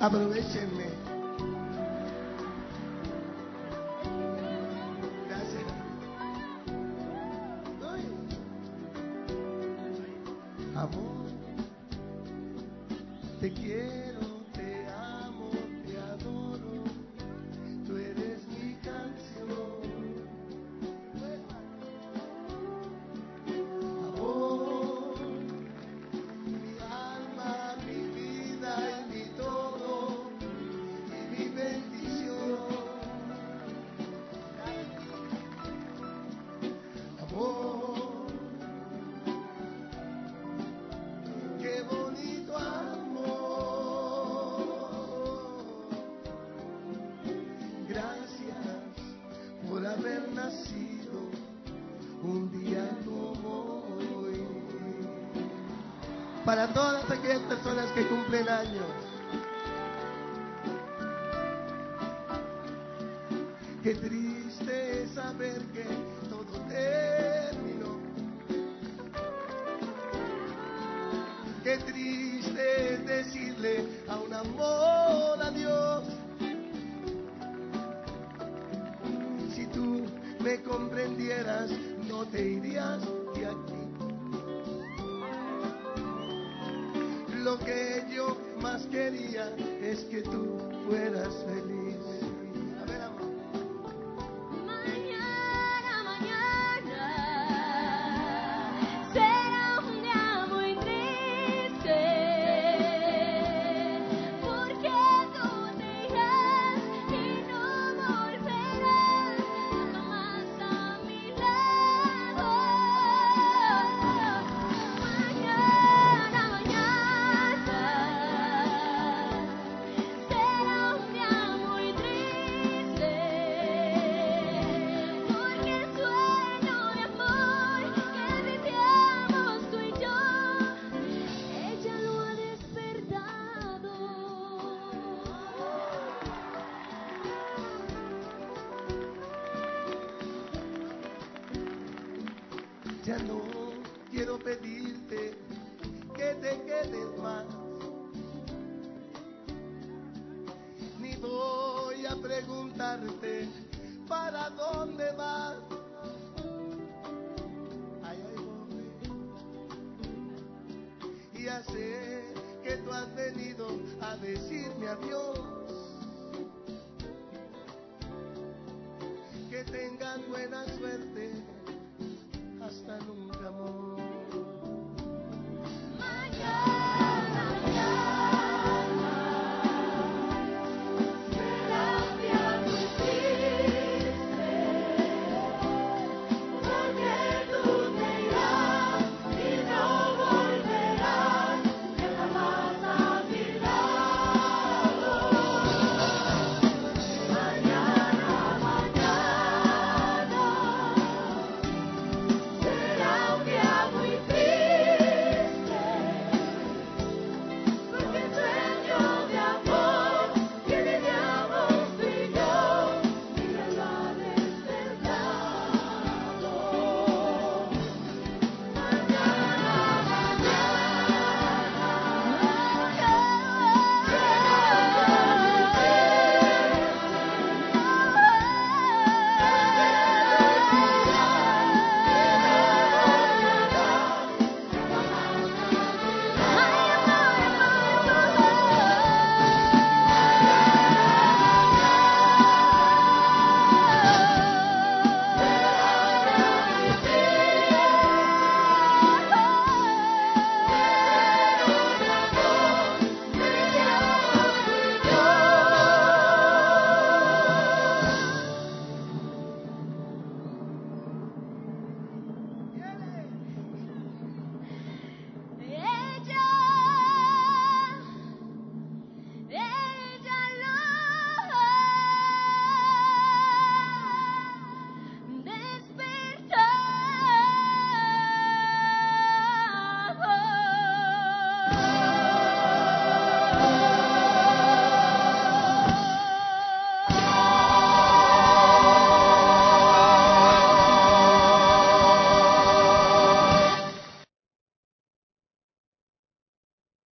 Aprovechenme. Gracias. Ay. Amor, te quiero, te amo, te adoro. Tú eres mi canción. Amor, mi alma, mi vida y mi todo, y mi bendición. Amor, qué bonito amor. Gracias por haber nacido un día como hoy. Para todas aquellas personas que cumplen años, qué triste es saber que todo terminó. Qué triste es decirle a un amor adiós. Si tú me comprendieras, no te irías de aquí. Lo que yo más quería es que tú fueras feliz. A ver, amor. Mañana, mañana será un día muy triste, porque tú te irás y no volverás jamás a mi lado. Mañana, mañana será un día muy triste, porque el sueño de amor que vivíamos tú y yo, ella lo ha despertado. Ya no quiero pedirte que te quedes más, ni voy a preguntarte para dónde vas. Ay, ay, pobre. Ya sé que tú has venido a decirme adiós. Que tengas buena suerte. Hasta nunca, amor.